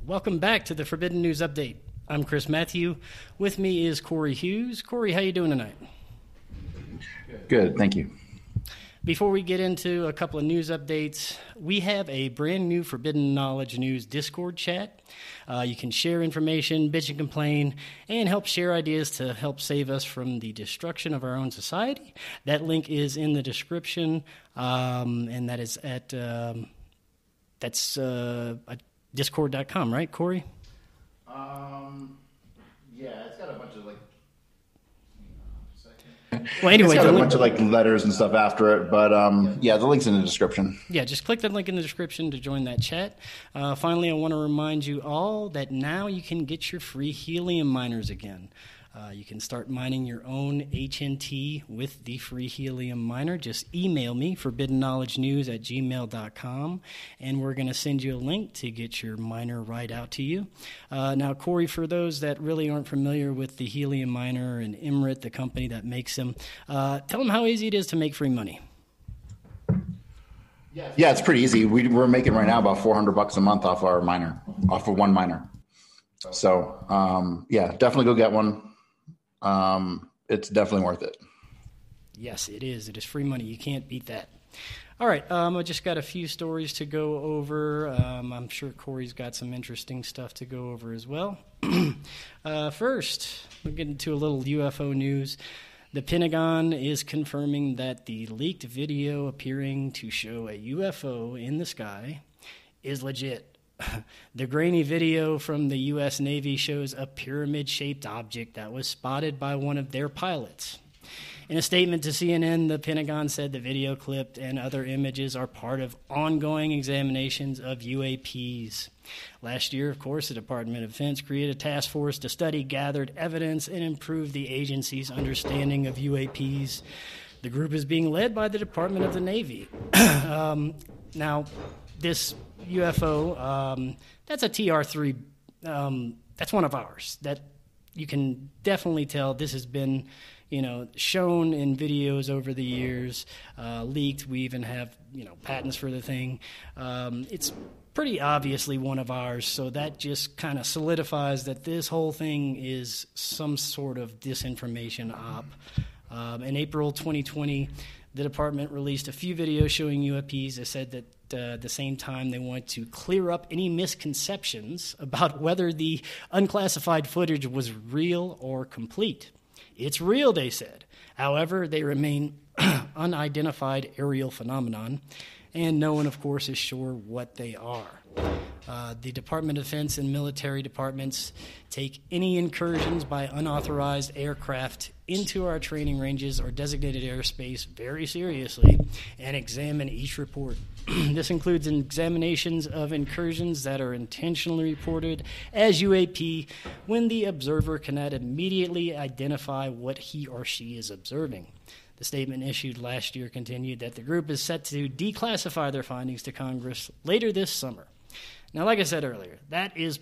Welcome back to the Forbidden News Update. I'm Chris Matthew. With me is Corey Hughes. Corey, how you doing tonight? Good, thank you. Before we get into a couple of news updates, we have a brand new Forbidden Knowledge News Discord chat. You can share information, bitch and complain, and help share ideas to help save us from the destruction of our own society. That link is in the description, and that is at discord.com, right, Corey? Yeah, it's got a bunch of Well, anyway, it's got a bunch of letters and stuff after it, but the link's in the description. Yeah, just click that link in the description to join that chat. Finally, I want to remind you all that now you can get your free helium miners again. You can start mining your own HNT with the free helium miner. Just email me, forbiddenknowledgenews@gmail.com, and we're going to send you a link to get your miner right out to you. Now, Corey, for those that really aren't familiar with the helium miner and Emrit, the company that makes them, tell them how easy it is to make free money. Yeah, it's pretty easy. We're making right now about $400 a month off our miner, off of one miner. So, definitely go get one. It's definitely worth it. Yes, it is. It is free money. You can't beat that. All right. I just got a few stories to go over. I'm sure Corey's got some interesting stuff to go over as well. First, we'll get into a little UFO news. The Pentagon is confirming that the leaked video appearing to show a UFO in the sky is legit. The grainy video from the U.S. Navy shows a pyramid-shaped object that was spotted by one of their pilots. In a statement to CNN, the Pentagon said the video clip and other images are part of ongoing examinations of UAPs. Last year, of course, the Department of Defense created a task force to study gathered evidence and improve the agency's understanding of UAPs. The group is being led by the Department of the Navy. Now, this UFO, that's a TR-3. That's one of ours. That you can definitely tell this has been, shown in videos over the years, leaked. We even have, patents for the thing. It's pretty obviously one of ours, so that just kind of solidifies that this whole thing is some sort of disinformation op. In April 2020, the department released a few videos showing UAPs. They said that at the same time they want to clear up any misconceptions about whether the unclassified footage was real or complete. It's real, they said. However, they remain unidentified aerial phenomenon, and no one, of course, is sure what they are. The Department of Defense and military departments take any incursions by unauthorized aircraft into our training ranges or designated airspace very seriously and examine each report. This includes examinations of incursions that are intentionally reported as UAP when the observer cannot immediately identify what he or she is observing. The statement issued last year continued that the group is set to declassify their findings to Congress later this summer. Now, like I said earlier, that is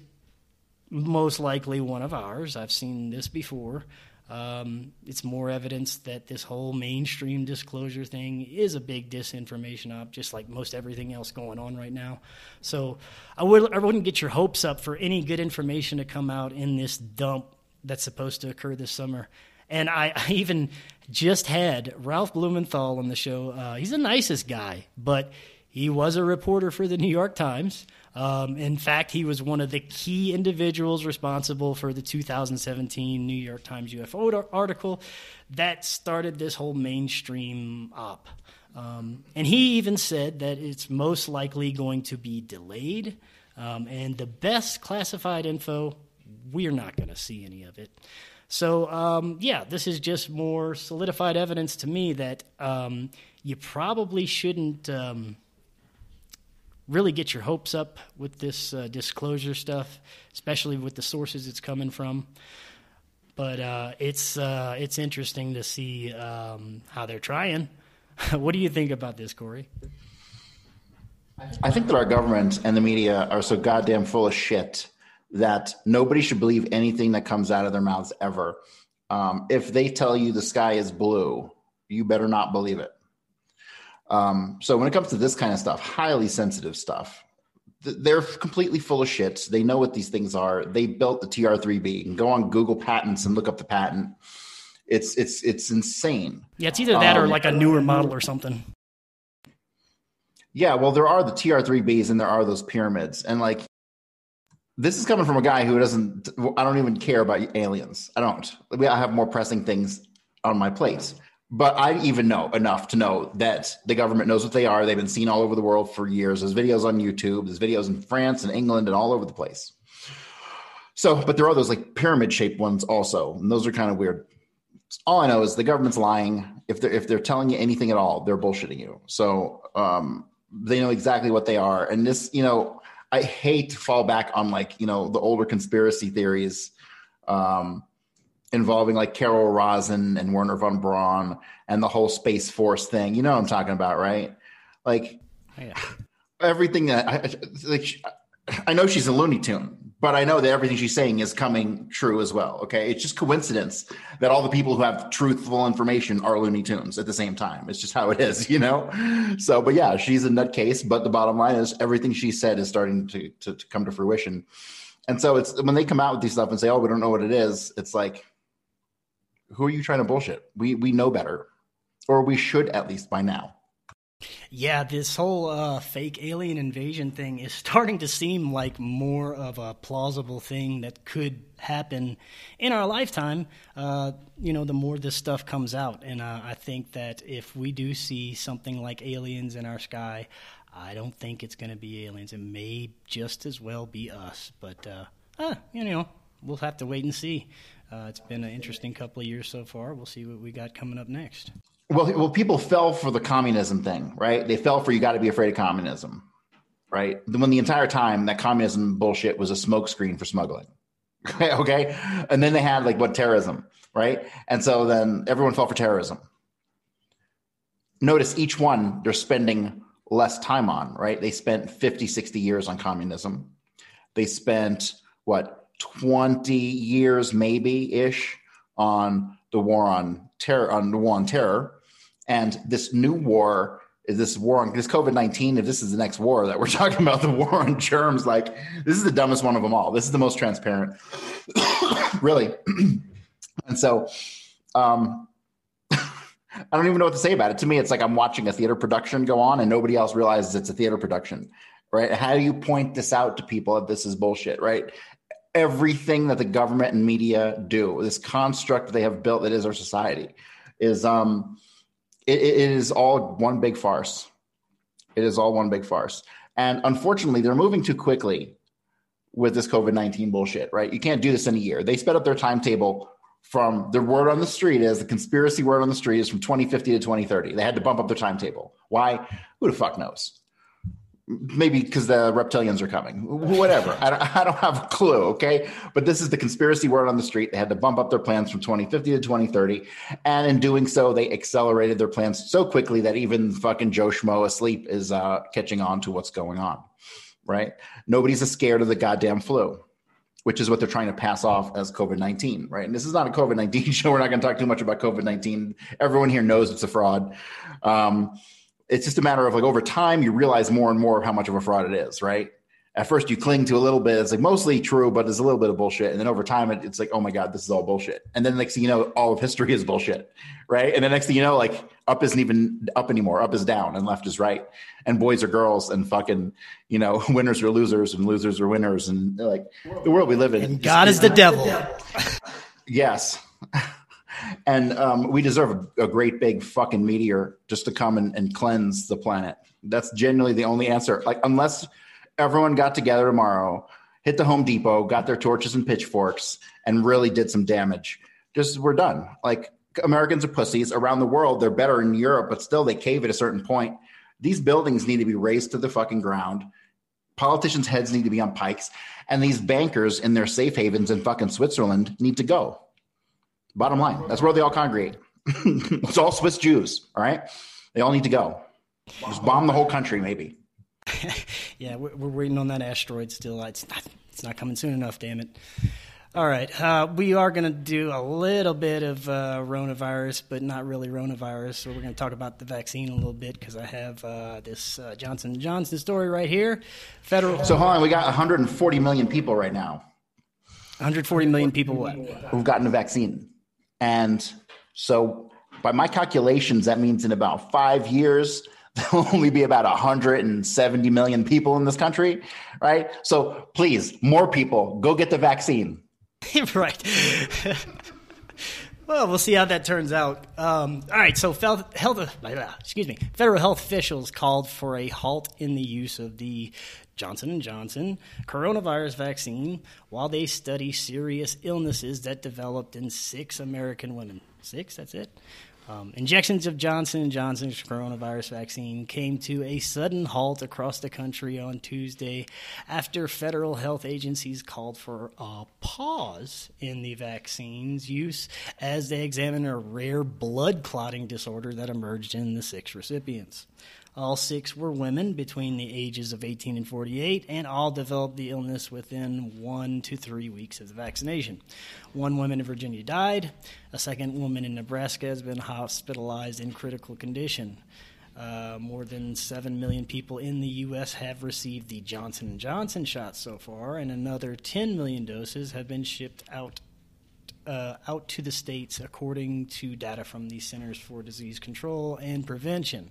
most likely one of ours. I've seen this before. It's more evidence that this whole mainstream disclosure thing is a big disinformation op, just like most everything else going on right now. So I wouldn't get your hopes up for any good information to come out in this dump that's supposed to occur this summer. And I even just had Ralph Blumenthal on the show. He's the nicest guy, but he was a reporter for the New York Times. In fact, he was one of the key individuals responsible for the 2017 New York Times UFO article that started this whole mainstream op. And he even said that it's most likely going to be delayed. And the best classified info, we're not going to see any of it. So, this is just more solidified evidence to me that you probably shouldn't really get your hopes up with this disclosure stuff, especially with the sources it's coming from. But it's interesting to see how they're trying. What do you think about this, Corey? I think that our government and the media are so goddamn full of shit that nobody should believe anything that comes out of their mouths ever. If they tell you the sky is blue, you better not believe it. So when it comes to this kind of stuff, highly sensitive stuff, they're completely full of shit. They know what these things are. They built the TR-3B. You can go on Google Patents and look up the patent. It's insane. Yeah, it's either that or like a newer model or something. Yeah, well, there are the TR-3Bs and there are those pyramids. And like, this is coming from a guy who I don't even care about aliens. I don't. I have more pressing things on my plate. But I even know enough to know that the government knows what they are. They've been seen all over the world for years. There's videos on YouTube. There's videos in France and England and all over the place. So, but there are those like pyramid-shaped ones also. And those are kind of weird. All I know is the government's lying. If they're telling you anything at all, they're bullshitting you. So they know exactly what they are. And this, I hate to fall back on like, the older conspiracy theories involving like Carol Rosin and Werner von Braun and the whole Space Force thing. You know what I'm talking about, right? Like everything that I know she's a Looney Tune, but I know that everything she's saying is coming true as well. Okay. It's just coincidence that all the people who have truthful information are Looney Tunes at the same time. It's just how it is, So, but yeah, she's a nutcase, but the bottom line is everything she said is starting to come to fruition. And so it's when they come out with these stuff and say, oh, we don't know what it is. It's like, who are you trying to bullshit? We know better, or we should at least by now. Yeah, this whole fake alien invasion thing is starting to seem like more of a plausible thing that could happen in our lifetime, the more this stuff comes out. And I think that if we do see something like aliens in our sky, I don't think it's going to be aliens. It may just as well be us. But, we'll have to wait and see. It's been an interesting couple of years so far. We'll see what we got coming up next. Well, people fell for the communism thing, right? They fell for you got to be afraid of communism, right? When the entire time that communism bullshit was a smokescreen for smuggling, okay? And then they had terrorism, right? And so then everyone fell for terrorism. Notice each one they're spending less time on, right? They spent 50, 60 years on communism. They spent, 20 years maybe-ish on the war on terror. And this new war, this COVID-19, if this is the next war that we're talking about, the war on germs, this is the dumbest one of them all. This is the most transparent, really. And so I don't even know what to say about it. To me, it's like I'm watching a theater production go on and nobody else realizes it's a theater production, right? How do you point this out to people that this is bullshit, right? Everything that the government and media do, this construct they have built that is our society, is it is all one big farce. It is all one big farce. And unfortunately, they're moving too quickly with this COVID-19 bullshit, right? You can't do this in a year. They sped up their timetable from the word on the street is the conspiracy word on the street is from 2050 to 2030. They had to bump up their timetable. Why? Who the fuck knows? Maybe because the reptilians are coming. Whatever. I don't have a clue, okay? But this is the conspiracy word on the street. They had to bump up their plans from 2050 to 2030. And in doing so, they accelerated their plans so quickly that even fucking Joe Schmo asleep is catching on to what's going on, right? Nobody's scared of the goddamn flu, which is what they're trying to pass off as COVID-19, right? And this is not a COVID-19 show. We're not going to talk too much about COVID-19. Everyone here knows it's a fraud. It's just a matter of over time, you realize more and more of how much of a fraud it is, right? At first you cling to a little bit. It's mostly true, but there's a little bit of bullshit. And then over time, it's like, oh my God, this is all bullshit. And then next thing you know, all of history is bullshit, right? And the next thing you know, up isn't even up anymore. Up is down and left is right. And boys are girls and fucking, winners are losers and losers are winners. And the world we live in. And God is the devil. Yes. And we deserve a great big fucking meteor just to come and cleanse the planet. That's genuinely the only answer. Unless everyone got together tomorrow, hit the Home Depot, got their torches and pitchforks, and really did some damage. We're done. Americans are pussies. Around the world, they're better in Europe, but still they cave at a certain point. These buildings need to be razed to the fucking ground. Politicians' heads need to be on pikes. And these bankers in their safe havens in fucking Switzerland need to go. Bottom line, that's where they all congregate. It's all Swiss Jews, all right? They all need to go. Just bomb the whole country, maybe. Yeah, we're waiting on that asteroid still. It's not coming soon enough, damn it. All right. We are going to do a little bit of coronavirus, but not really coronavirus. So we're going to talk about the vaccine a little bit because I have this Johnson & Johnson story right here. So hold on. We got 140 million people right now. 140 million people what? Who've gotten a vaccine. And so by my calculations, that means in about 5 years, there'll only be about 170 million people in this country, right? So please, more people, go get the vaccine. Right. Well, we'll see how that turns out. All right, so federal health officials called for a halt in the use of the Johnson & Johnson coronavirus vaccine while they study serious illnesses that developed in 6 American women. 6, that's it? Injections of Johnson & Johnson's coronavirus vaccine came to a sudden halt across the country on Tuesday after federal health agencies called for a pause in the vaccine's use as they examine a rare blood clotting disorder that emerged in the 6 recipients. All 6 were women between the ages of 18 and 48, and all developed the illness within 1 to 3 weeks of the vaccination. 1 woman in Virginia died. A second woman in Nebraska has been hospitalized in critical condition. More than 7 million people in the U.S. have received the Johnson & Johnson shot so far, and another 10 million doses have been shipped out to the states, according to data from the Centers for Disease Control and Prevention.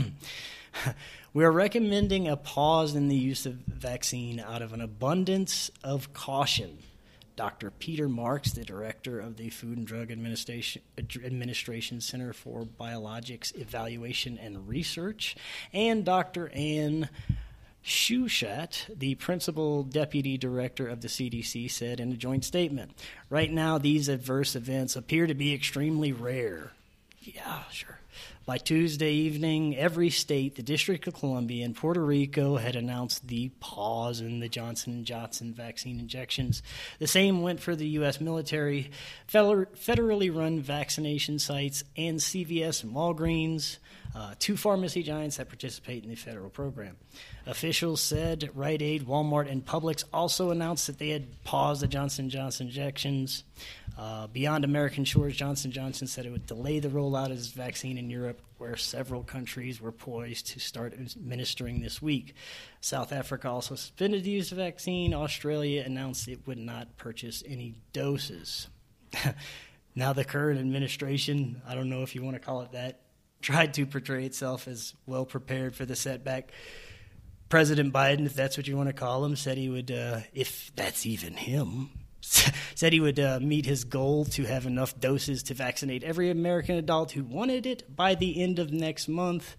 We are recommending a pause in the use of vaccine out of an abundance of caution. Dr. Peter Marks, the director of the Food and Drug Administration Center for Biologics Evaluation and Research, and Dr. Ann Shushat, the principal deputy director of the CDC, said in a joint statement, "Right now, these adverse events appear to be extremely rare." Yeah, sure. By Tuesday evening, every state, the District of Columbia, and Puerto Rico had announced the pause in the Johnson & Johnson vaccine injections. The same went for the U.S. military, federally run vaccination sites, and CVS and Walgreens, 2 pharmacy giants that participate in the federal program. Officials said Rite Aid, Walmart, and Publix also announced that they had paused the Johnson & Johnson injections. Beyond American Shores, Johnson & Johnson said it would delay the rollout of this vaccine in Europe, where several countries were poised to start administering this week. South Africa also suspended the use of the vaccine. Australia announced it would not purchase any doses. Now the current administration, I don't know if you want to call it that, tried to portray itself as well prepared for the setback. President Biden, if that's what you want to call him, said he would, if that's even him, said he would meet his goal to have enough doses to vaccinate every American adult who wanted it by the end of next month.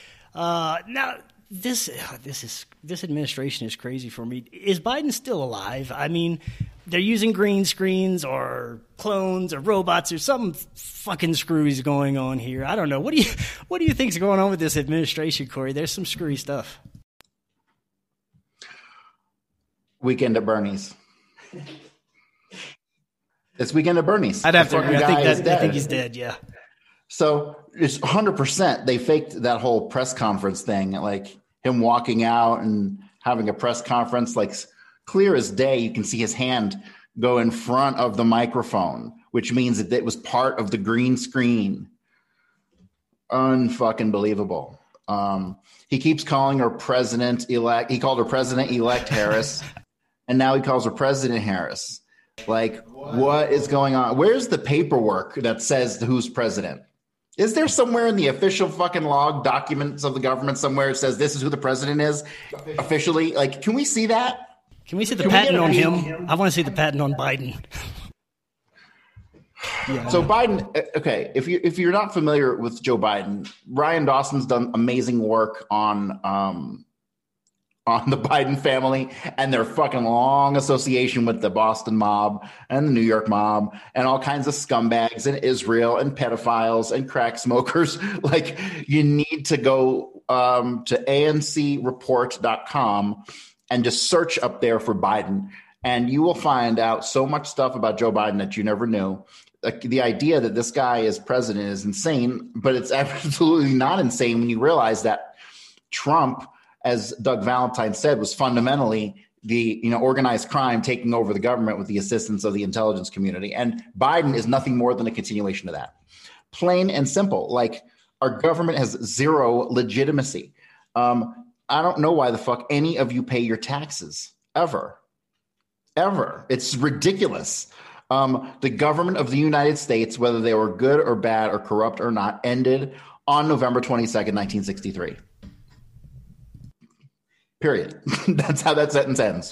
Now, this administration is crazy for me. Is Biden still alive? I mean, they're using green screens or clones or robots or some fucking screws going on here. I don't know. What do you think's going on with this administration, Corey? There's some screwy stuff. Weekend at Bernie's. It's Weekend at Bernie's. I'd have to agree. I think he's dead. Yeah. So it's 100%. They faked that whole press conference thing, like him walking out and having a press conference, like clear as day. You can see his hand go in front of the microphone, which means that it was part of the green screen. Unfucking believable. He keeps calling her president-elect. He called her President-elect Harris, and now he calls her President Harris. Like, what is going on? Where's the paperwork that says who's president? Is there somewhere in the official fucking log documents of the government somewhere it says this is who the president is officially? Like, can we see that? Can we see the patent on him? I want to see the patent on Biden. Yeah. So Biden, okay, if you're not familiar with Joe Biden, Ryan Dawson's done amazing work on the Biden family and their fucking long association with the Boston mob and the New York mob and all kinds of scumbags in Israel and pedophiles and crack smokers. Like, you need to go to ancreport.com and just search up there for Biden, and you will find out so much stuff about Joe Biden that you never knew. Like, the idea that this guy is president is insane, but it's absolutely not insane when you realize that Trump, as Doug Valentine said, was fundamentally the organized crime taking over the government with the assistance of the intelligence community. And Biden is nothing more than a continuation of that. Plain and simple. Like, our government has zero legitimacy. I don't know why the fuck any of you pay your taxes ever. It's ridiculous. The government of the United States, whether they were good or bad or corrupt or not, ended on November 22nd, 1963. Period. That's how that sentence ends.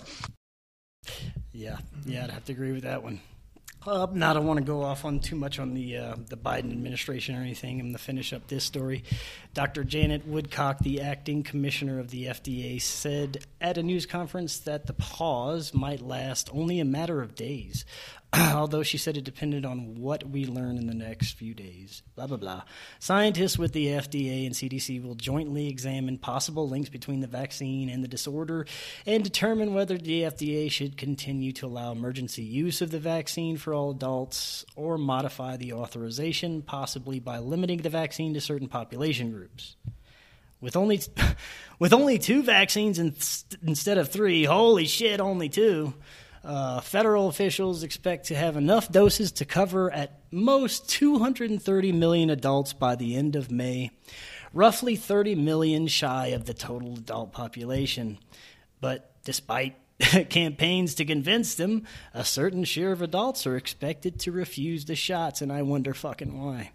Yeah, I'd have to agree with that one. Now, I don't want to go off on too much on the Biden administration or anything. I'm going to finish up this story. Dr. Janet Woodcock, the acting commissioner of the FDA, said at a news conference that the pause might last only a matter of days, although she said it depended on what we learn in the next few days. Blah, blah, blah. Scientists with the FDA and CDC will jointly examine possible links between the vaccine and the disorder and determine whether the FDA should continue to allow emergency use of the vaccine for all adults or modify the authorization, possibly by limiting the vaccine to certain population groups. With only 2 vaccines instead of 3, holy shit, only 2. Federal officials expect to have enough doses to cover at most 230 million adults by the end of May, roughly 30 million shy of the total adult population. But despite campaigns to convince them, a certain share of adults are expected to refuse the shots, and I wonder fucking why.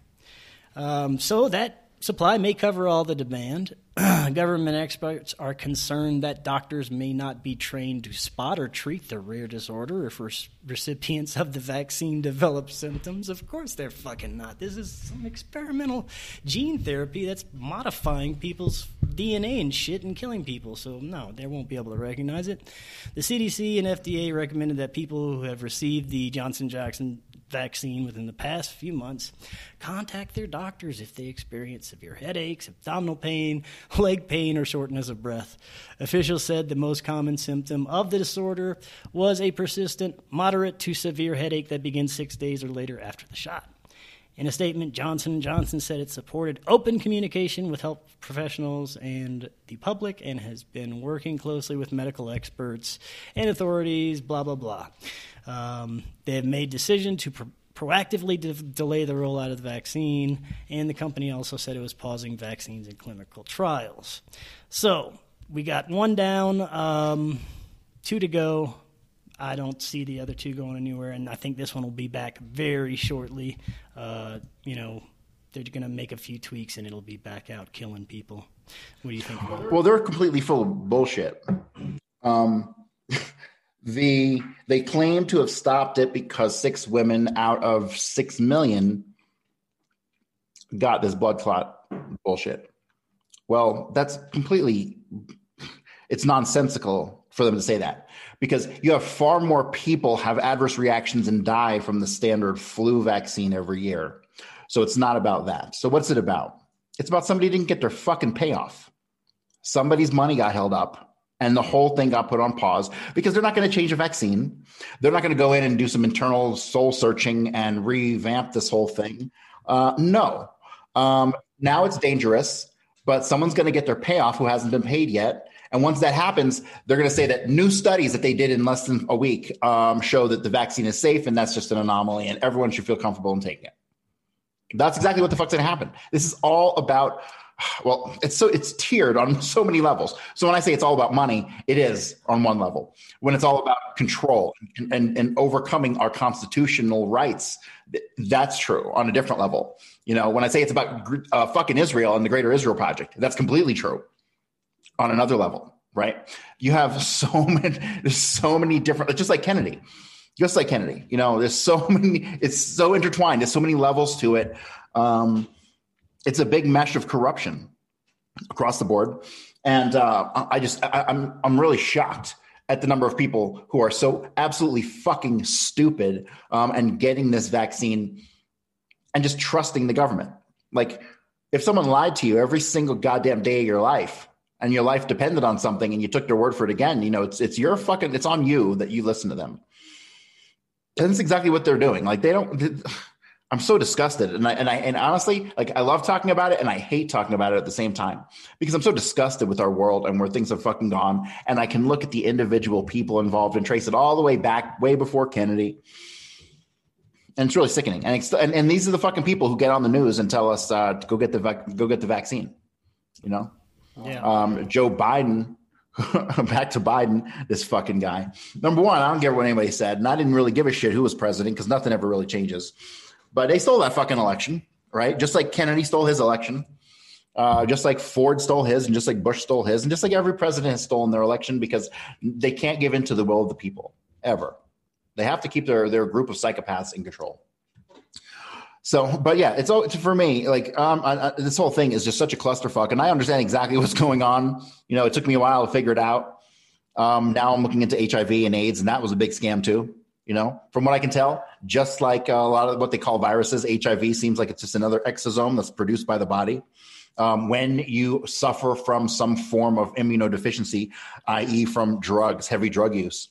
So that supply may cover all the demand. Government experts are concerned that doctors may not be trained to spot or treat the rare disorder if recipients of the vaccine develop symptoms. Of course they're fucking not. This is some experimental gene therapy that's modifying people's DNA and shit and killing people. So no, they won't be able to recognize it. The CDC and FDA recommended that people who have received the Johnson & Johnson vaccine within the past few months contact their doctors if they experience severe headaches, abdominal pain, leg pain, or shortness of breath. Officials said the most common symptom of the disorder was a persistent, moderate to severe headache that begins 6 days or later after the shot. In a statement, Johnson & Johnson said it supported open communication with health professionals and the public and has been working closely with medical experts and authorities, blah, blah, blah. They have made decision to proactively delay the rollout of the vaccine, and the company also said it was pausing vaccines in clinical trials. So we got 1 down, 2 to go. I don't see the other 2 going anywhere, and I think this one will be back very shortly. They're going to make a few tweaks, and it'll be back out killing people. What do you think about it? Well, they're completely full of bullshit. They claim to have stopped it because 6 women out of 6 million got this blood clot bullshit. Well, that's it's nonsensical for them to say that, because you have far more people have adverse reactions and die from the standard flu vaccine every year. So it's not about that. So what's it about? It's about somebody didn't get their fucking payoff. Somebody's money got held up. And the whole thing got put on pause because they're not going to change a vaccine. They're not going to go in and do some internal soul searching and revamp this whole thing. No. Now it's dangerous, but someone's going to get their payoff who hasn't been paid yet. And once that happens, they're going to say that new studies that they did in less than a week show that the vaccine is safe, and that's just an anomaly, and everyone should feel comfortable in taking it. That's exactly what the fuck's going to happen. This is all about... Well, it's tiered on so many levels. So when I say it's all about money, it is on one level. When it's all about control and overcoming our constitutional rights, that's true on a different level. When I say it's about fucking Israel and the Greater Israel Project, that's completely true on another level, right? You have there's so many different, just like Kennedy. There's so many, it's so intertwined. There's so many levels to it. It's a big mesh of corruption across the board. And I'm really shocked at the number of people who are so absolutely fucking stupid and getting this vaccine and just trusting the government. Like, if someone lied to you every single goddamn day of your life and your life depended on something and you took their word for it again, it's on you that you listen to them. And that's exactly what they're doing. Like, I'm so disgusted. And honestly, like, I love talking about it and I hate talking about it at the same time, because I'm so disgusted with our world and where things have fucking gone. And I can look at the individual people involved and trace it all the way back, way before Kennedy. And it's really sickening. And these are the fucking people who get on the news and tell us to go get the vaccine. You know, Joe Biden. Back to Biden, this fucking guy. Number one, I don't care what anybody said, and I didn't really give a shit who was president because nothing ever really changes. But they stole that fucking election, right? Just like Kennedy stole his election, just like Ford stole his, and just like Bush stole his, and just like every president has stolen their election, because they can't give in to the will of the people ever. They have to keep their group of psychopaths in control. So, but yeah, it's for me, like, this whole thing is just such a clusterfuck, and I understand exactly what's going on. You know, it took me a while to figure it out. Now I'm looking into HIV and AIDS, and that was a big scam too. You know, from what I can tell, just like a lot of what they call viruses, HIV seems like it's just another exosome that's produced by the body. When you suffer from some form of immunodeficiency, i.e. from drugs, heavy drug use.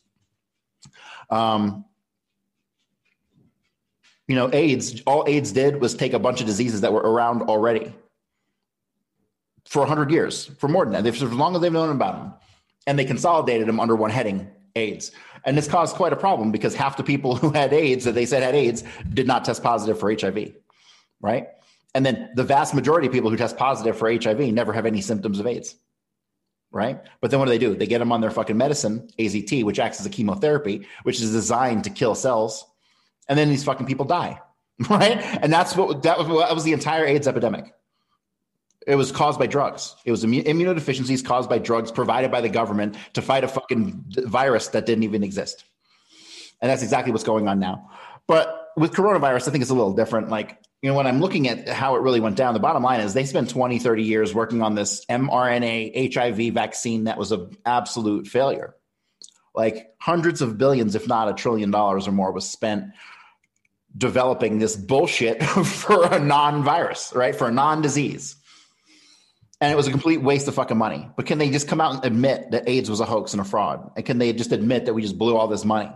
You know, AIDS, all AIDS did was take a bunch of diseases that were around already for 100 years, for more than that, for as long as they've known about them. And they consolidated them under one heading, AIDS. And this caused quite a problem, because half the people who had AIDS, that they said had AIDS, did not test positive for HIV, right? And then the vast majority of people who test positive for HIV never have any symptoms of AIDS, right? But then what do? They get them on their fucking medicine, AZT, which acts as a chemotherapy, which is designed to kill cells. And then these fucking people die, right? And that was the entire AIDS epidemic. It was caused by drugs. It was immunodeficiencies caused by drugs provided by the government to fight a fucking virus that didn't even exist. And that's exactly what's going on now. But with coronavirus, I think it's a little different. Like, you know, when I'm looking at how it really went down, the bottom line is they spent 20, 30 years working on this mRNA HIV vaccine that was an absolute failure. Like, hundreds of billions, if not $1 trillion or more, was spent developing this bullshit for a non-virus, right? For a non-disease. And it was a complete waste of fucking money. But can they just come out and admit that AIDS was a hoax and a fraud? And can they just admit that we just blew all this money?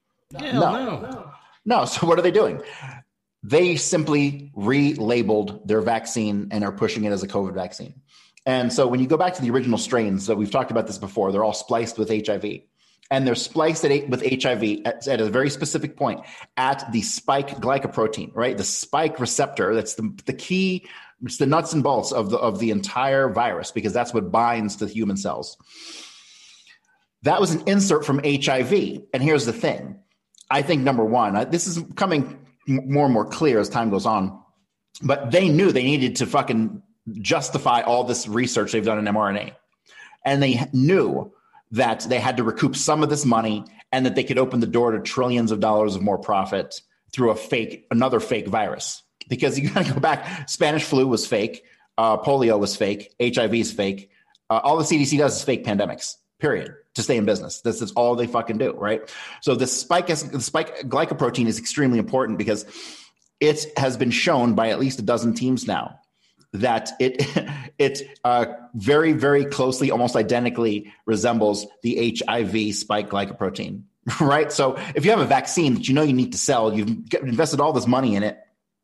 No. So what are they doing? They simply relabeled their vaccine and are pushing it as a COVID vaccine. And so when you go back to the original strains, that we've talked about this before, they're all spliced with HIV. And they're spliced with HIV at a very specific point at the spike glycoprotein, right? The spike receptor, that's the key, it's the nuts and bolts of the entire virus, because that's what binds to human cells. That was an insert from HIV. And here's the thing. I think, number one, this is coming more and more clear as time goes on, but they knew they needed to fucking justify all this research they've done in mRNA. And they knew that they had to recoup some of this money, and that they could open the door to trillions of dollars of more profit through another fake virus. Because you got to go back. Spanish flu was fake. Polio was fake. HIV is fake. All the CDC does is fake pandemics, period, to stay in business. That's all they fucking do, right? So the spike glycoprotein is extremely important, because it has been shown by at least a dozen teams now that it very, very closely, almost identically resembles the HIV spike glycoprotein, right? So if you have a vaccine that you know you need to sell, you've invested all this money in it,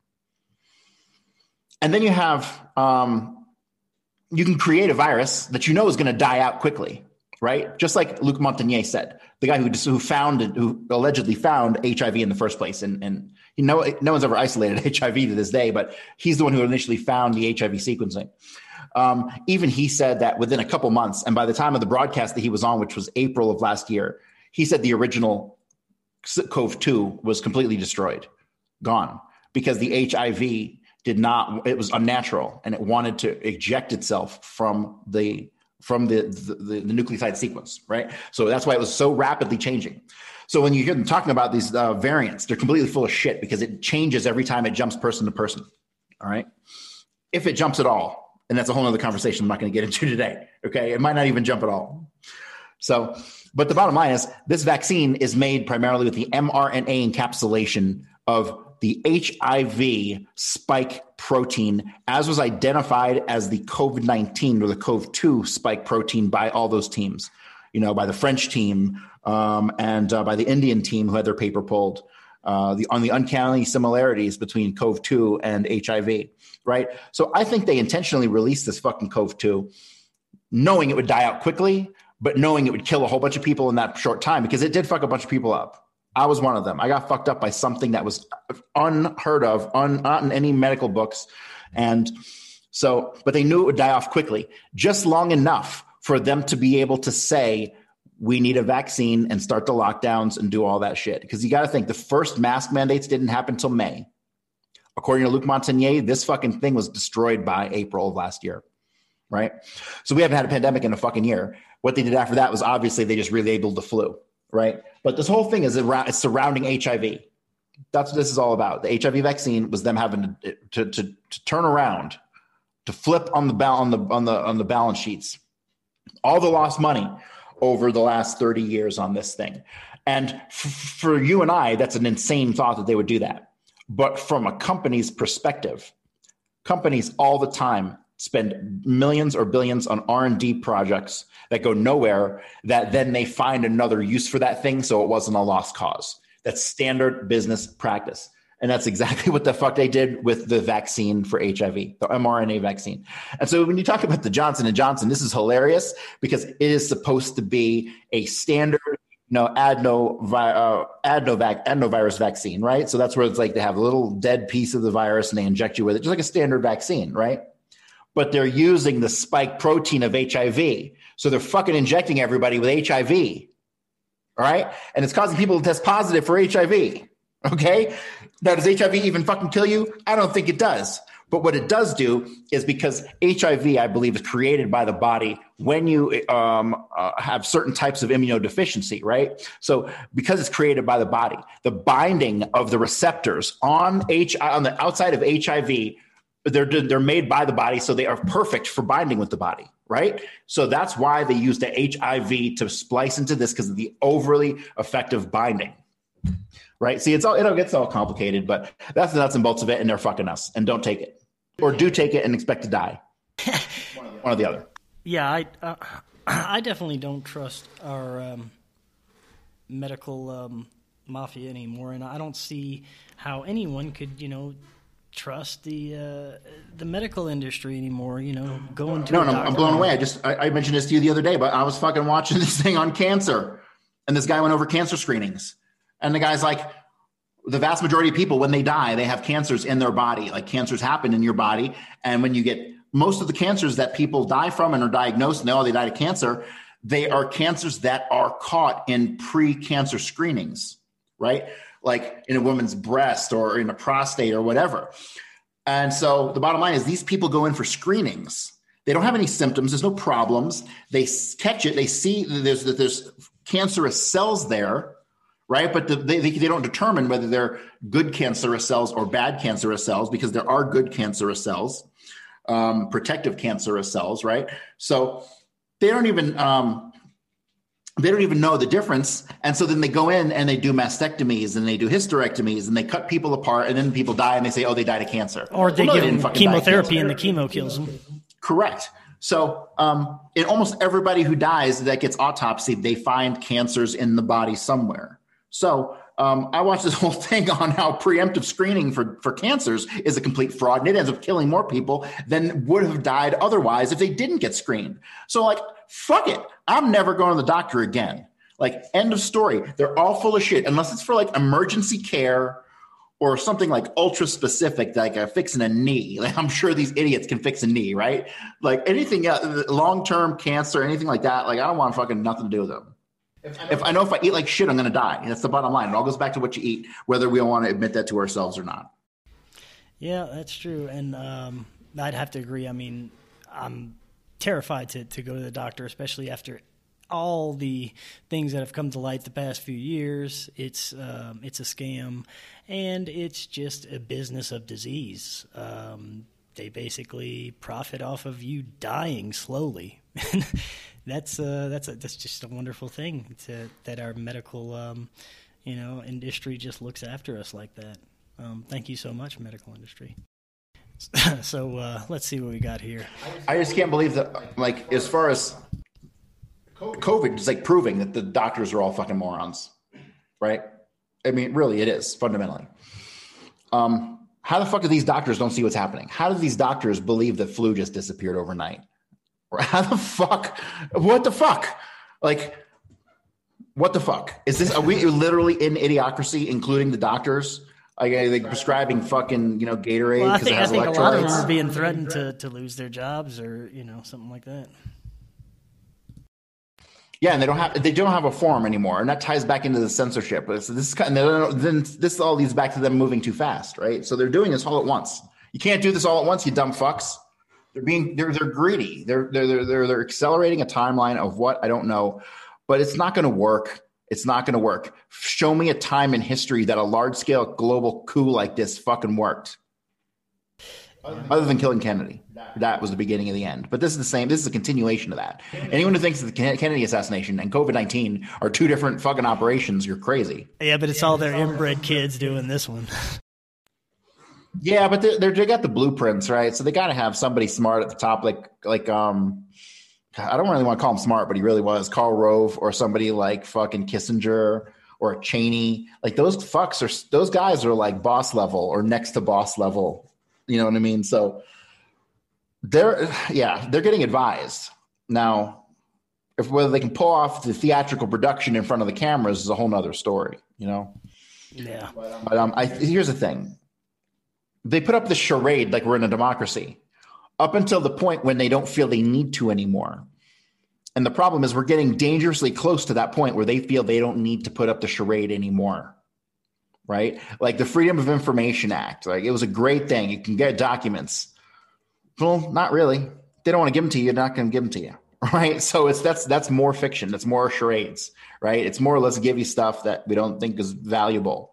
and then you have, you can create a virus that you know is going to die out quickly, right? Just like Luc Montagnier said, the guy who allegedly found HIV in the first place. And no one's ever isolated HIV to this day, but he's the one who initially found the HIV sequencing. Even he said that within a couple months, and by the time of the broadcast that he was on, which was April of last year, he said the original CoV-2 was completely destroyed, gone, because the HIV it was unnatural, and it wanted to eject itself from the nucleotide sequence, right? So that's why it was so rapidly changing. So when you hear them talking about these variants, they're completely full of shit, because it changes every time it jumps person to person, all right? If it jumps at all, and that's a whole other conversation I'm not going to get into today, okay? It might not even jump at all. So, but the bottom line is this vaccine is made primarily with the mRNA encapsulation of the HIV spike protein, as was identified as the COVID-19 or the CoV-2 spike protein by all those teams, by the French team and by the Indian team who had their paper pulled. on the uncanny similarities between CoV-2 and HIV, right? So I think they intentionally released this fucking CoV-2 knowing it would die out quickly, but knowing it would kill a whole bunch of people in that short time, because it did fuck a bunch of people up. I was one of them. I got fucked up by something that was unheard of, not in any medical books. And so, but they knew it would die off quickly, just long enough for them to be able to say, we need a vaccine and start the lockdowns and do all that shit. Because you got to think, the first mask mandates didn't happen until May. According to Luc Montagnier, this fucking thing was destroyed by April of last year, right? So we haven't had a pandemic in a fucking year. What they did after that was obviously they just relabeled the flu, right? But this whole thing is surrounding HIV. That's what this is all about. The HIV vaccine was them having to turn around, to flip on the balance sheets, all the lost money over the last 30 years on this thing. And for you and I, that's an insane thought that they would do that. But from a company's perspective, companies all the time spend millions or billions on R&D projects that go nowhere, that then they find another use for that thing, so it wasn't a lost cause. That's standard business practice. And that's exactly what the fuck they did with the vaccine for HIV, the mRNA vaccine. And so when you talk about the Johnson & Johnson, this is hilarious because it is supposed to be a standard adenovirus vaccine, right? So that's where it's like they have a little dead piece of the virus and they inject you with it, just like a standard vaccine, right? But they're using the spike protein of HIV. So they're fucking injecting everybody with HIV, all right? And it's causing people to test positive for HIV, okay? Now, does HIV even fucking kill you? I don't think it does. But what it does do is, because HIV, I believe, is created by the body when you have certain types of immunodeficiency, right? So because it's created by the body, the binding of the receptors on the outside of HIV, they're made by the body, so they are perfect for binding with the body, right? So that's why they use the HIV to splice into this, because of the overly effective binding. Right. See, it gets all complicated, but that's the nuts and bolts of it. And they're fucking us, and don't take it, or do take it and expect to die. One or the other. Yeah. I definitely don't trust our medical mafia anymore. And I don't see how anyone could, trust the medical industry anymore, going to I'm blown away. I mentioned this to you the other day, but I was fucking watching this thing on cancer, and this guy went over cancer screenings. And the guy's like, the vast majority of people, when they die, they have cancers in their body. Like, cancers happen in your body. And when you get most of the cancers that people die from and are diagnosed, and they died of cancer, they are cancers that are caught in pre-cancer screenings, right? Like in a woman's breast or in a prostate or whatever. And so the bottom line is, these people go in for screenings. They don't have any symptoms. There's no problems. They catch it. They see that there's cancerous cells there, right? But they don't determine whether they're good cancerous cells or bad cancerous cells, because there are good cancerous cells, protective cancerous cells, right? So they don't even know the difference. And so then they go in and they do mastectomies and they do hysterectomies and they cut people apart, and then people die and they say, oh, they died of cancer. Or they give them chemotherapy and the chemo kills them. Correct. So in almost everybody who dies that gets autopsied, they find cancers in the body somewhere. So I watched this whole thing on how preemptive screening for cancers is a complete fraud, and it ends up killing more people than would have died otherwise if they didn't get screened. So, like, fuck it. I'm never going to the doctor again. Like, end of story. They're all full of shit, unless it's for like emergency care or something like ultra specific, like fixing a knee. Like, I'm sure these idiots can fix a knee, right? Like, anything else, long-term cancer, anything like that, like, I don't want fucking nothing to do with them. If I eat like shit, I'm going to die. That's the bottom line. It all goes back to what you eat, whether we want to admit that to ourselves or not. Yeah, that's true. And I'd have to agree. I mean, I'm terrified to go to the doctor, especially after all the things that have come to light the past few years. It's a scam, and it's just a business of disease. They basically profit off of you dying slowly. That's just a wonderful thing that our medical industry just looks after us like that. Thank you so much, medical industry. So let's see what we got here. I just can't believe that, like, as far as COVID is like proving that the doctors are all fucking morons, right? I mean, really, it is fundamentally. How the fuck do these doctors don't see what's happening? How do these doctors believe that flu just disappeared overnight? Or how the fuck? What the fuck? Like, what the fuck? Is this? Are we literally in idiocracy, including the doctors? Like prescribing fucking, Gatorade. Well, I think a lot of them are being threatened to lose their jobs or, something like that. Yeah, and they don't have a forum anymore, and that ties back into the censorship. So this all leads back to them moving too fast, right? So they're doing this all at once. You can't do this all at once, you dumb fucks. They're greedy. They're accelerating a timeline of what I don't know, but it's not going to work. It's not going to work. Show me a time in history that a large scale global coup like this fucking worked. Other than killing Kennedy. That was the beginning of the end. But this is the same. This is a continuation of that. Anyone who thinks that the Kennedy assassination and COVID-19 are two different fucking operations, you're crazy. Yeah, but it's all their inbred kids doing this one. Yeah, but they got the blueprints, right? So they got to have somebody smart at the top, like I don't really want to call him smart, but he really was. Karl Rove or somebody like fucking Kissinger or Cheney. Like those guys are like boss level or next to boss level. You know what I mean? So they're getting advised. Now, whether they can pull off the theatrical production in front of the cameras is a whole nother story, Yeah. But here's the thing. They put up the charade like we're in a democracy up until the point when they don't feel they need to anymore. And the problem is we're getting dangerously close to that point where they feel they don't need to put up the charade anymore. Right? Like the Freedom of Information Act. Like it was a great thing. You can get documents. Well, not really. They don't want to give them to you. They're not going to give them to you. Right? So that's more fiction. That's more charades. Right? It's more or less give you stuff that we don't think is valuable.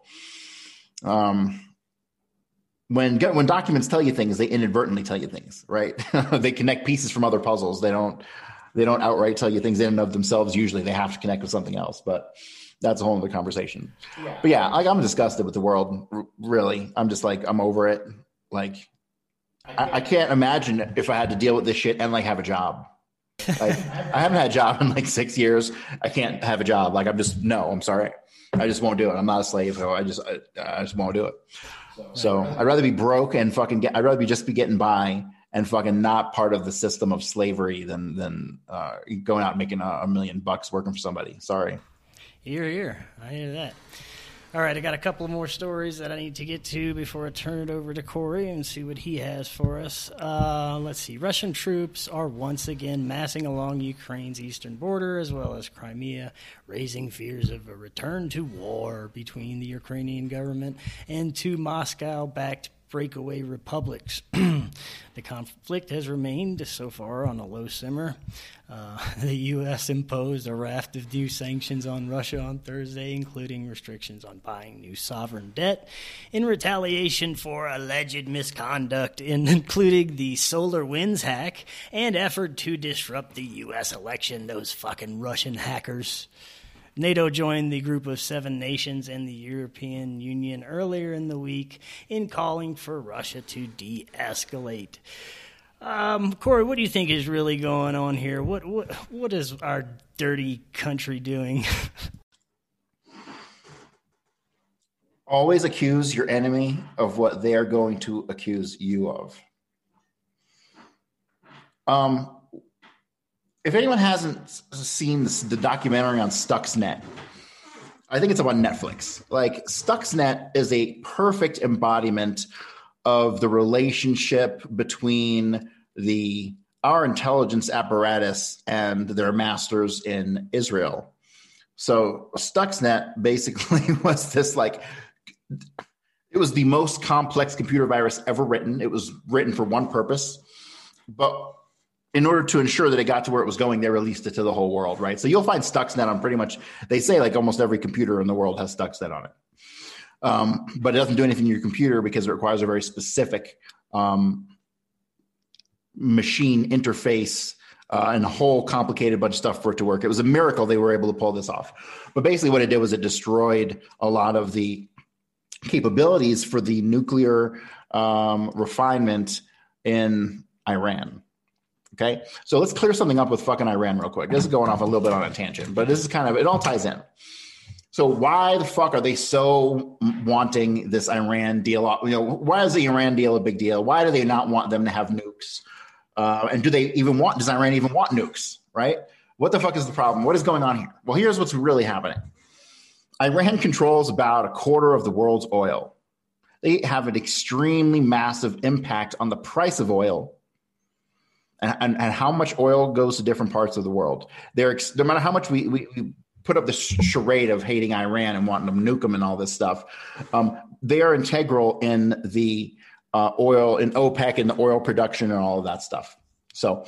When documents tell you things, they inadvertently tell you things, right? They connect pieces from other puzzles. They don't outright tell you things in and of themselves. Usually they have to connect with something else, but that's a whole other conversation. Yeah. But yeah, like I'm disgusted with the world. Really. I'm just like, I'm over it. Like I can't imagine if I had to deal with this shit and like have a job. Like I haven't had a job in like 6 years. I can't have a job. Like I'm sorry. I just won't do it. I'm not a slave. So I just won't do it. So I'd rather be broke and I'd rather be getting by and fucking not part of the system of slavery than going out and making $1 million working for somebody. Sorry. Here. I hear that. All right, I got a couple more stories that I need to get to before I turn it over to Corey and see what he has for us. Let's see. Russian troops are once again massing along Ukraine's eastern border as well as Crimea, raising fears of a return to war between the Ukrainian government and two Moscow-backed breakaway republics. The conflict has remained so far on a low simmer. The U.S. imposed a raft of new sanctions on Russia on Thursday, including restrictions on buying new sovereign debt in retaliation for alleged misconduct, including the SolarWinds hack and effort to disrupt the U.S. election. Those fucking Russian hackers. NATO joined the group of 7 nations and the European Union earlier in the week in calling for Russia to de-escalate. Corey, what do you think is really going on here? What is our dirty country doing? Always accuse your enemy of what they are going to accuse you of. If anyone hasn't seen the documentary on Stuxnet, I think it's up on Netflix. Like Stuxnet is a perfect embodiment of the relationship between our intelligence apparatus and their masters in Israel. So Stuxnet basically was this it was the most complex computer virus ever written. It was written for one purpose, but in order to ensure that it got to where it was going, they released it to the whole world, right? So you'll find Stuxnet on pretty much, they say like almost every computer in the world has Stuxnet on it. But it doesn't do anything in your computer because it requires a very specific machine interface and a whole complicated bunch of stuff for it to work. It was a miracle they were able to pull this off. But basically what it did was it destroyed a lot of the capabilities for the nuclear refinement in Iran. Okay, so let's clear something up with fucking Iran real quick. This is going off a little bit on a tangent, but this is it all ties in. So why the fuck are they so wanting this Iran deal? Why is the Iran deal a big deal? Why do they not want them to have nukes? And does Iran even want nukes, right? What the fuck is the problem? What is going on here? Well, here's what's really happening. Iran controls about a quarter of the world's oil. They have an extremely massive impact on the price of oil and how much oil goes to different parts of the world. No matter how much we put up this charade of hating Iran and wanting to nuke them and all this stuff, they are integral in the oil, in OPEC, and the oil production and all of that stuff. So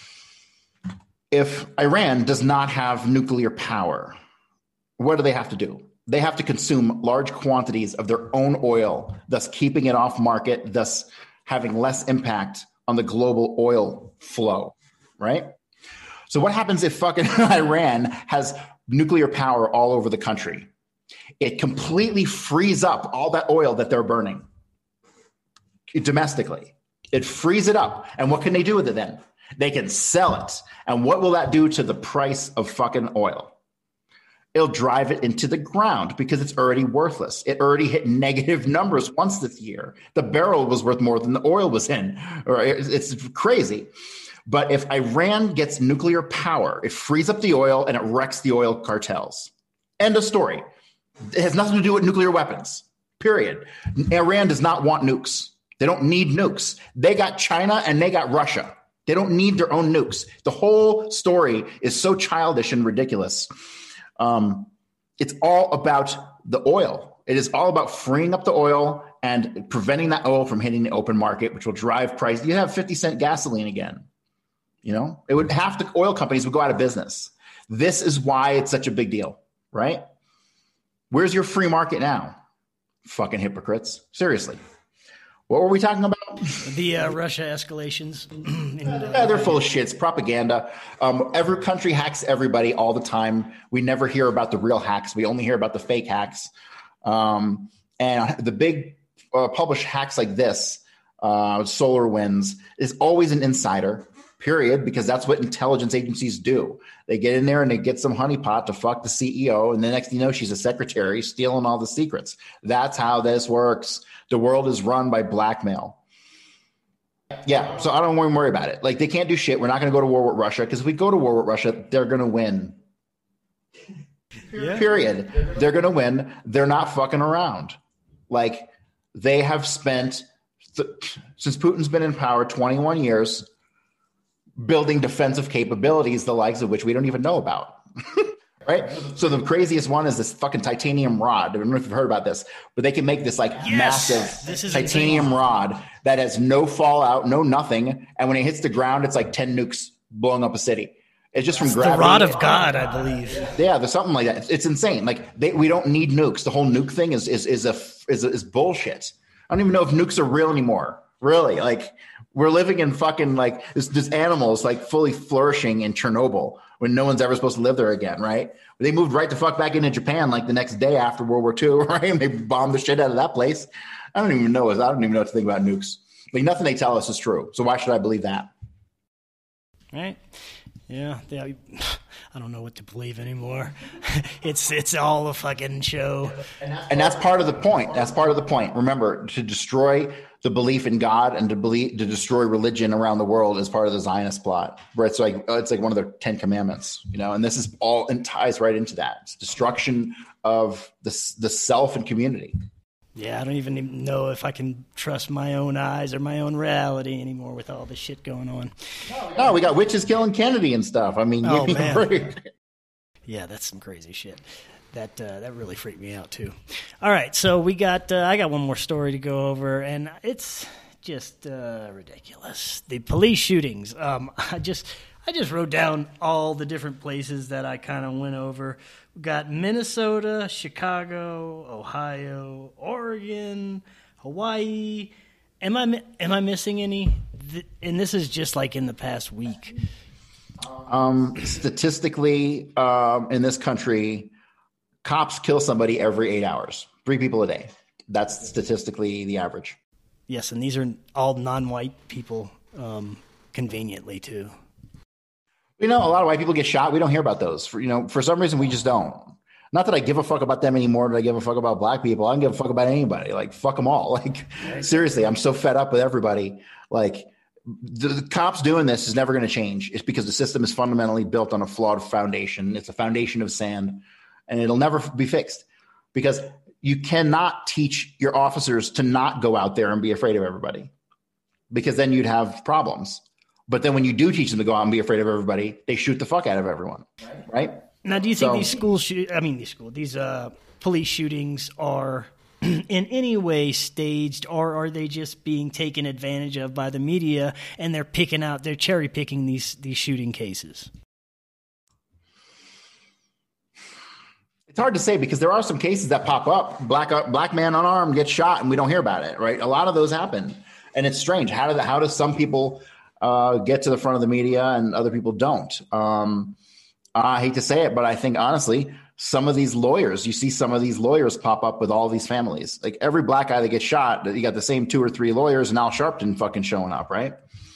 if Iran does not have nuclear power, what do they have to do? They have to consume large quantities of their own oil, thus keeping it off market, thus having less impact on the global oil flow, right? So what happens if fucking Iran has nuclear power all over the country? It completely frees up all that oil that they're burning domestically. It frees it up. And what can they do with it then? They can sell it. And what will that do to the price of fucking oil? It'll drive it into the ground because it's already worthless. It already hit negative numbers once this year. The barrel was worth more than the oil was in. It's crazy. But if Iran gets nuclear power, it frees up the oil and it wrecks the oil cartels. End of story. It has nothing to do with nuclear weapons, period. Iran does not want nukes. They don't need nukes. They got China and they got Russia. They don't need their own nukes. The whole story is so childish and ridiculous. It's all about the oil. It is all about freeing up the oil and preventing that oil from hitting the open market, which will drive price. You have 50-cent gasoline again. Half the oil companies would go out of business. This is why it's such a big deal, right? Where's your free market now? Fucking hypocrites. Seriously. What were we talking about? The Russia escalations. They're full of shit. It's propaganda. Every country hacks everybody all the time. We never hear about the real hacks. We only hear about the fake hacks. And the big published hacks like this, SolarWinds, is always an insider, period, because that's what intelligence agencies do. They get in there and they get some honeypot to fuck the CEO, and the next thing you know, she's a secretary stealing all the secrets. That's how this works. The world is run by blackmail. Yeah, so I don't want to worry about it. Like, they can't do shit. We're not going to go to war with Russia, because if we go to war with Russia, they're going to win. Yeah. Period. They're going to win. They're not fucking around. Like, they have spent, since Putin's been in power, 21 years, building defensive capabilities, the likes of which we don't even know about. Right? So the craziest one is this fucking titanium rod. I don't know if you've heard about this, but they can make this massive titanium rod that has no fallout, no nothing. And when it hits the ground, it's like 10 nukes blowing up a city. It's just from gravity. The rod of God, I believe. Yeah, there's something like that. It's insane. Like, we don't need nukes. The whole nuke thing is bullshit. I don't even know if nukes are real anymore. Really, like, we're living in fucking like this animals like fully flourishing in Chernobyl when no one's ever supposed to live there again, right? They moved right the fuck back into Japan like the next day after World War II, right? And they bombed the shit out of that place. I don't even know what to think about nukes. Like, nothing they tell us is true. So why should I believe that? Right. Yeah. I don't know what to believe anymore. It's all a fucking show. And that's part of the point. That's part of the point. Remember, to destroy the belief in God and to destroy religion around the world is part of the Zionist plot, where it's like one of their 10 commandments, and this is all and ties right into that. It's destruction of the self and community. Yeah, I don't even know if I can trust my own eyes or my own reality anymore with all this shit going on. No, we got witches killing Kennedy and stuff. I mean, man. Yeah, that's some crazy shit. That really freaked me out too. All right, so we got I got one more story to go over, and it's just ridiculous. The police shootings. I just wrote down all the different places that I kind of went over. We got Minnesota, Chicago, Ohio, Oregon, Hawaii. Am I missing any? And this is just like in the past week. Statistically, in this country, cops kill somebody every 8 hours, 3 people a day. That's statistically the average. Yes, and these are all non-white people, conveniently too. A lot of white people get shot. We don't hear about those. For some reason, we just don't. Not that I give a fuck about them anymore than I give a fuck about black people. I don't give a fuck about anybody. Like, fuck them all. Like, seriously, I'm so fed up with everybody. Like, the cops doing this is never going to change. It's because the system is fundamentally built on a flawed foundation. It's a foundation of sand, and it'll never be fixed because you cannot teach your officers to not go out there and be afraid of everybody, because then you'd have problems. But then when you do teach them to go out and be afraid of everybody, they shoot the fuck out of everyone, right? Now, do you think these police shootings are in any way staged, or are they just being taken advantage of by the media and they're cherry picking these shooting cases? It's hard to say because there are some cases that pop up. Black man unarmed gets shot and we don't hear about it, right? A lot of those happen, and it's strange. How do some people get to the front of the media and other people don't? I hate to say it, but I think honestly, some of these lawyers, you see some of these lawyers pop up with all these families. Like every black guy that gets shot, you got the same 2 or 3 lawyers and Al Sharpton fucking showing up, right?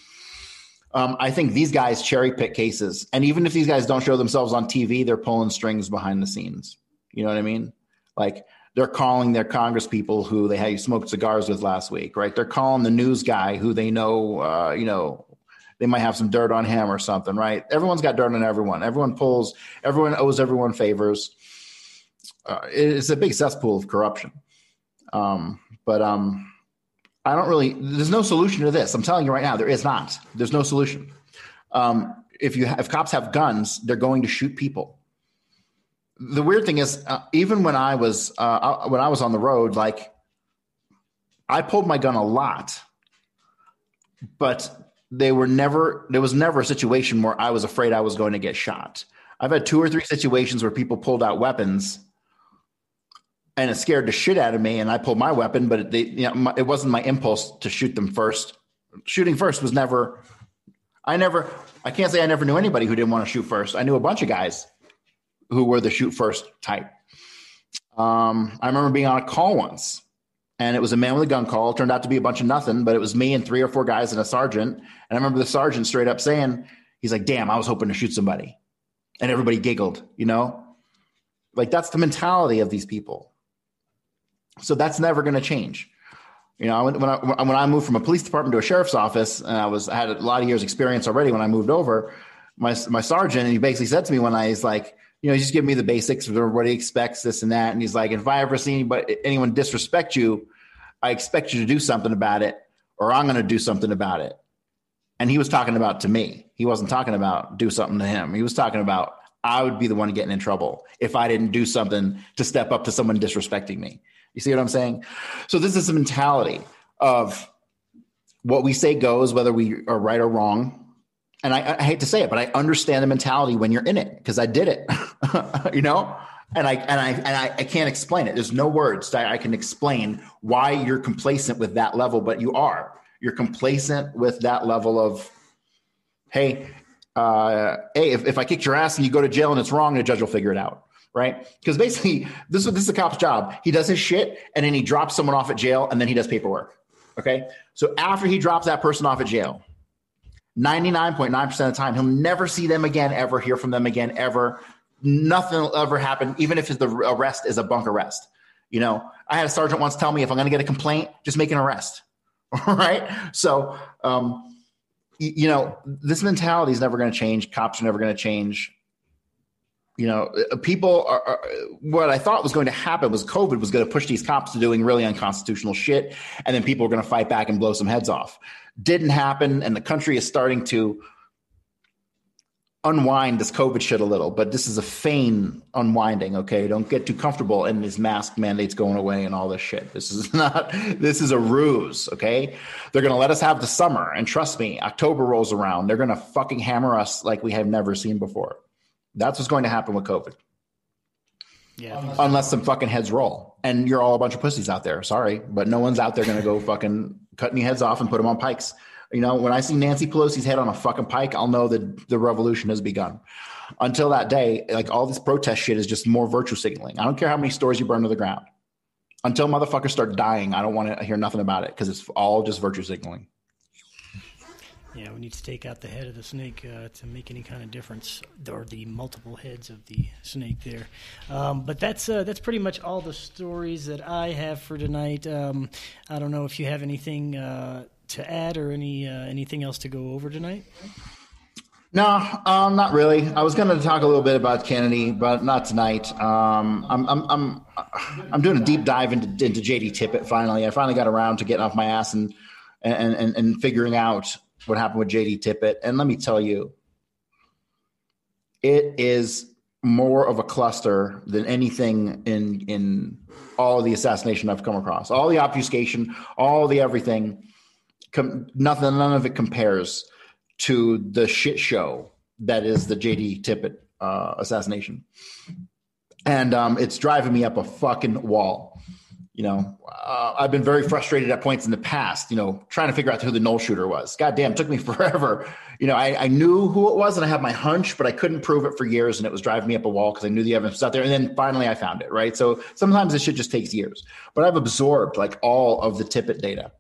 I think these guys cherry pick cases. And even if these guys don't show themselves on TV, they're pulling strings behind the scenes. You know what I mean? Like they're calling their Congress people who they had you smoked cigars with last week, right? They're calling the news guy who they know, they might have some dirt on him or something, right? Everyone's got dirt on everyone. Everyone owes everyone favors. It's a big cesspool of corruption. But I don't really, there's no solution to this. I'm telling you right now, there is not. There's no solution. If cops have guns, they're going to shoot people. The weird thing is, even when I was on the road, like I pulled my gun a lot, but there was never a situation where I was afraid I was going to get shot. I've had 2 or 3 situations where people pulled out weapons and it scared the shit out of me. And I pulled my weapon, but it wasn't my impulse to shoot them first. Shooting first was never, I can't say I never knew anybody who didn't want to shoot first. I knew a bunch of guys who were the shoot first type. I remember being on a call once, and it was a man with a gun call. It turned out to be a bunch of nothing, but it was me and 3 or 4 guys and a sergeant. And I remember the sergeant straight up saying, he's like, damn, I was hoping to shoot somebody. And everybody giggled, Like that's the mentality of these people. So that's never going to change. When I moved from a police department to a sheriff's office, and I had a lot of years experience already when I moved over, my sergeant, and he basically said to me one night, he's like, just give me the basics of what he expects, this and that. And he's like, if I ever see anyone disrespect you, I expect you to do something about it, or I'm going to do something about it. And he was talking about to me. He wasn't talking about do something to him. He was talking about I would be the one getting in trouble if I didn't do something to step up to someone disrespecting me. You see what I'm saying? So this is a mentality of what we say goes, whether we are right or wrong. And I hate to say it, but I understand the mentality when you're in it because I did it, And I can't explain it. There's no words that I can explain why you're complacent with that level, but you are. You're complacent with that level of, hey, if I kicked your ass and you go to jail and it's wrong, the judge will figure it out, right? Because basically, this is a cop's job. He does his shit, and then he drops someone off at jail, and then he does paperwork, okay? So after he drops that person off at jail, 99.9% of the time, he'll never see them again, ever hear from them again, ever. Nothing will ever happen, even if the arrest is a bunk arrest. I had a sergeant once tell me if I'm going to get a complaint, just make an arrest. Right? So, this mentality is never going to change. Cops are never going to change. People are what I thought was going to happen was COVID was going to push these cops to doing really unconstitutional shit. And then people were going to fight back and blow some heads off. Didn't happen. And the country is starting to unwind this COVID shit a little, but this is a feign unwinding. Okay. Don't get too comfortable in these mask mandates going away and all this shit. This is a ruse. Okay. They're going to let us have the summer. And trust me, October rolls around. They're going to fucking hammer us like we have never seen before. That's what's going to happen with COVID. Yeah. Unless some fucking heads roll and you're all a bunch of pussies out there. Sorry, but no one's out there going to go fucking cut any heads off and put them on pikes. When I see Nancy Pelosi's head on a fucking pike, I'll know that the revolution has begun. Until that day, like all this protest shit is just more virtue signaling. I don't care how many stores you burn to the ground. Until motherfuckers start dying, I don't want to hear nothing about it because it's all just virtue signaling. Yeah, we need to take out the head of the snake to make any kind of difference, or the multiple heads of the snake there. But that's pretty much all the stories that I have for tonight. I don't know if you have anything to add or anything else to go over tonight. No, not really. I was going to talk a little bit about Kennedy, but not tonight. I'm doing a deep dive into JD Tippit. Finally, I finally got around to getting off my ass and figuring out what happened with JD Tippit. And let me tell you, it is more of a cluster than anything in all of the assassination I've come across. All the obfuscation, all the everything, none of it compares to the shit show that is the JD Tippit assassination. And it's driving me up a fucking wall. I've been very frustrated at points in the past, trying to figure out who the Knoll shooter was. Goddamn, it took me forever. I knew who it was and I had my hunch, but I couldn't prove it for years. And it was driving me up a wall because I knew the evidence was out there. And then finally I found it, right? So sometimes this shit just takes years. But I've absorbed like all of the Tippit data.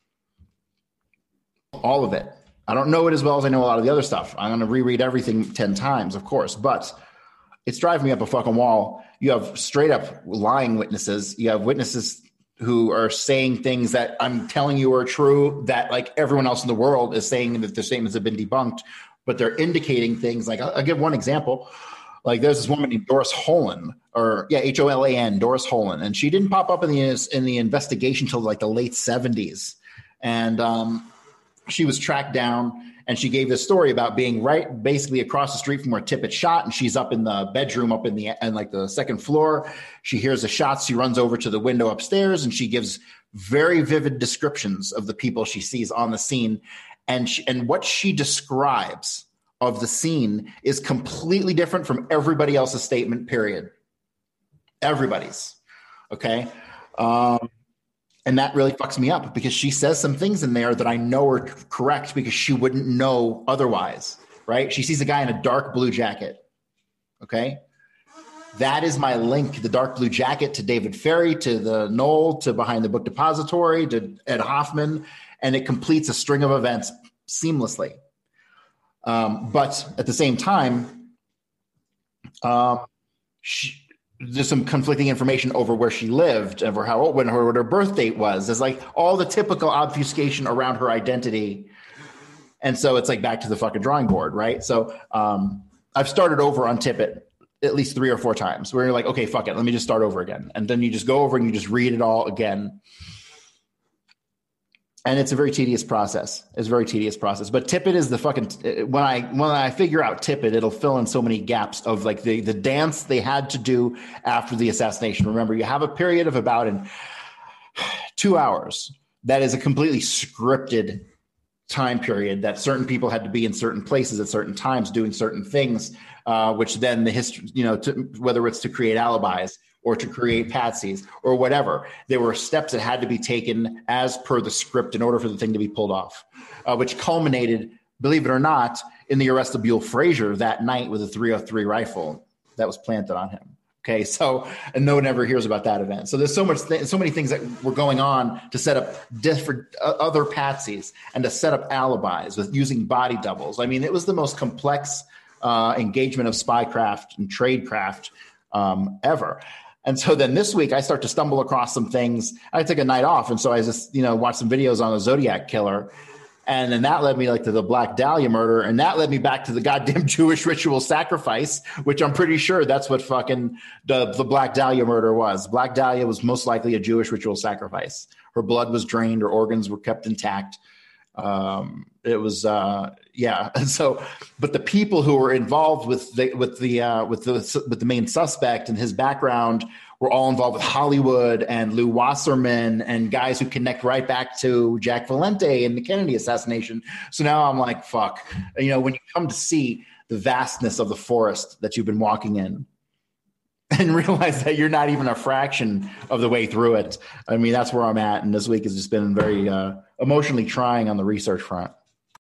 All of it. I don't know it as well as I know a lot of the other stuff. I'm going to reread everything 10 times, of course, but it's driving me up a fucking wall. You have straight up lying witnesses. You have witnesses who are saying things that I'm telling you are true that like everyone else in the world is saying that their statements have been debunked, but they're indicating things like, I'll give one example. Like there's this woman named Doris Holan, Holan, Doris Holan, and she didn't pop up in the investigation till like the late 70s. And she was tracked down and she gave this story about being right basically across the street from where Tippit shot. And she's up in the bedroom up in the second floor. She hears the shots. She runs over to the window upstairs and she gives very vivid descriptions of the people she sees on the scene. And what she describes of the scene is completely different from everybody else's statement, period. Everybody's. Okay. And that really fucks me up because she says some things in there that I know are correct because she wouldn't know otherwise, right? She sees a guy in a dark blue jacket, okay? That is my link, the dark blue jacket, to David Ferry, to the Knoll, to Behind the Book Depository, to Ed Hoffman, and it completes a string of events seamlessly. But at the same time, there's some conflicting information over where she lived and for how old, what her birth date was. There's like all the typical obfuscation around her identity. And so it's like back to the fucking drawing board, right? So I've started over on Tippit at least 3 or 4 times where you're like, okay, fuck it. Let me just start over again. And then you just go over and you just read it all again. And it's a very tedious process. It's a very tedious process. But Tippit is the fucking, when I figure out Tippit, it'll fill in so many gaps of like the dance they had to do after the assassination. Remember, you have a period of about 2 hours that is a completely scripted time period that certain people had to be in certain places at certain times doing certain things, which then the history, whether it's to create alibis or to create patsies or whatever. There were steps that had to be taken as per the script in order for the thing to be pulled off, which culminated, believe it or not, in the arrest of Buell Frazier that night with a .303 rifle that was planted on him. Okay, so, and no one ever hears about that event. So there's so many things that were going on to set up different other patsies and to set up alibis with using body doubles. I mean, it was the most complex engagement of spycraft and tradecraft ever. And so then this week I start to stumble across some things. I took a night off. And so I just, watched some videos on the Zodiac killer. And then that led me to the Black Dahlia murder. And that led me back to the goddamn Jewish ritual sacrifice, which I'm pretty sure that's what fucking the Black Dahlia murder was. Black Dahlia was most likely a Jewish ritual sacrifice. Her blood was drained. Her organs were kept intact. It was, yeah. And so, but the people who were involved with the main suspect and his background were all involved with Hollywood and Lou Wasserman and guys who connect right back to Jack Valente and the Kennedy assassination. So now I'm like, fuck, when you come to see the vastness of the forest that you've been walking in and realize that you're not even a fraction of the way through it. I mean, that's where I'm at. And this week has just been very, emotionally trying on the research front.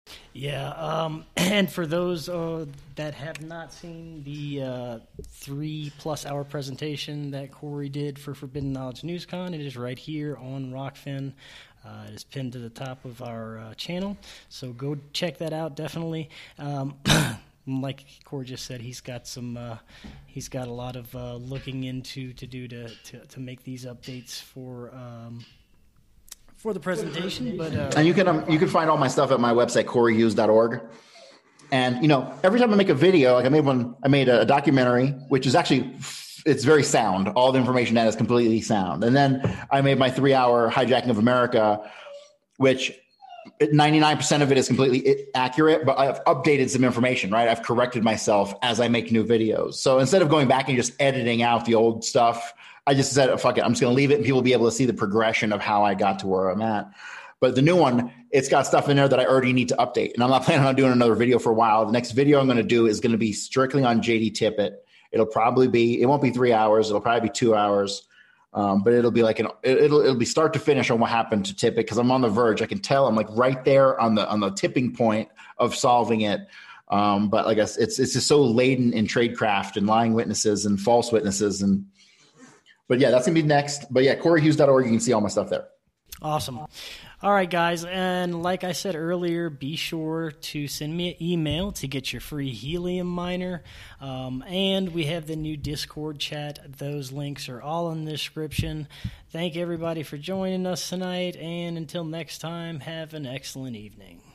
Yeah, and for those that have not seen the 3+ hour presentation that Corey did for Forbidden Knowledge NewsCon, it is right here on Rockfin. It is pinned to the top of our channel, so go check that out, definitely. Like Corey just said, he's got a lot of looking into to do to make these updates for the presentation. But and you can find all my stuff at my website, CoreyHughes.org. And every time I make a video, like I made a documentary, which is actually, it's very sound. All the information that is completely sound. And then I made my 3-hour Hijacking of America, which 99% of it is completely accurate, but I've updated some information, right? I've corrected myself as I make new videos. So instead of going back and just editing out the old stuff, I just said, fuck it, I'm just going to leave it, and people will be able to see the progression of how I got to where I'm at. But the new one, it's got stuff in there that I already need to update. And I'm not planning on doing another video for a while. The next video I'm going to do is going to be strictly on JD Tippett. It won't be 3 hours. It'll probably be 2 hours. But it'll be like it'll be start to finish on what happened to Tippett, because I'm on the verge. I can tell I'm like right there on the tipping point of solving it. But like it's just so laden in tradecraft and lying witnesses and false witnesses. But yeah, that's gonna be next. But yeah, CoreyHughes.org, you can see all my stuff there. Awesome. All right, guys, and like I said earlier, be sure to send me an email to get your free helium miner, and we have the new Discord chat. Those links are all in the description. Thank everybody for joining us tonight, and until next time, have an excellent evening.